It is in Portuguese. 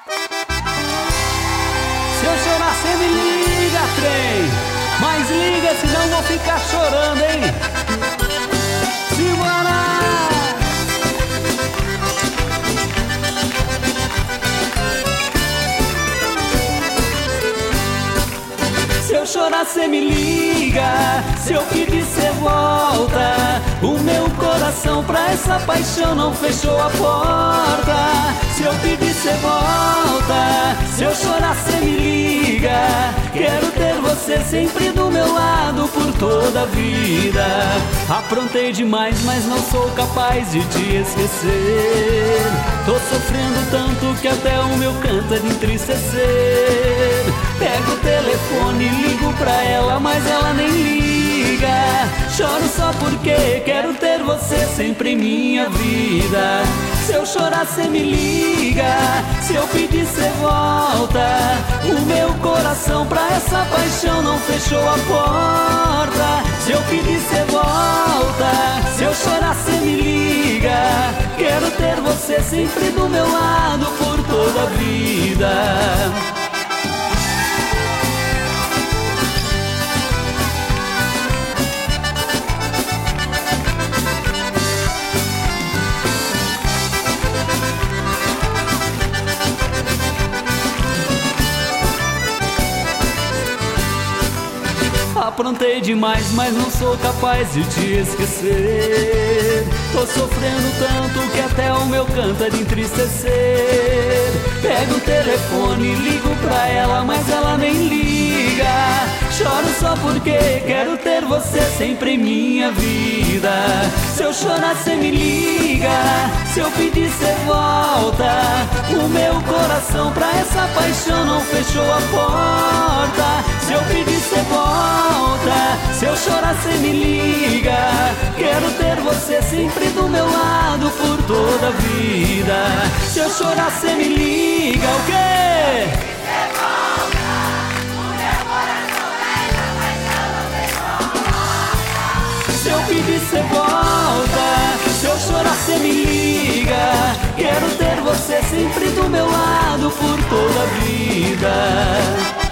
Se eu chorar, cê me liga, trem. Mas liga, senão vou ficar chorando, hein? Simbora! Se eu chorar, cê me liga. Se eu pedir, cê volta. O meu coração pra essa paixão não fechou a porta. Se eu pedir, cê volta. Se eu chorar, cê me liga. Quero ter você sempre do meu lado por toda a vida. Aprontei demais, mas não sou capaz de te esquecer. Tô sofrendo tanto que até o meu canto é de entristecer. Pego o telefone, ligo pra ela, mas ela nem liga. Choro só porque quero ter você sempre em minha vida. Se eu chorar, cê me liga. Se eu pedir, cê volta. O meu coração pra essa paixão não fechou a porta. Se eu pedir, cê volta. Se eu chorar, cê me liga. Quero ter você sempre do meu lado por toda a vida. Aprontei demais, mas não sou capaz de te esquecer. Tô sofrendo tanto que até o meu canto é de entristecer. Pego o telefone, ligo pra ela, mas ela nem liga. Choro só porque quero ter você sempre em minha vida. Se eu chorar, cê me liga. Se eu pedir, cê volta. O meu coração pra essa paixão não fechou a porta. Se eu pedir, cê volta. Se eu chorar, cê me liga. Quero ter você sempre do meu lado por toda a vida. Se eu chorar, cê me liga. O quê? Se eu pedir, cê volta. Se eu chorar, cê me liga. Quero ter você sempre do meu lado por toda a vida.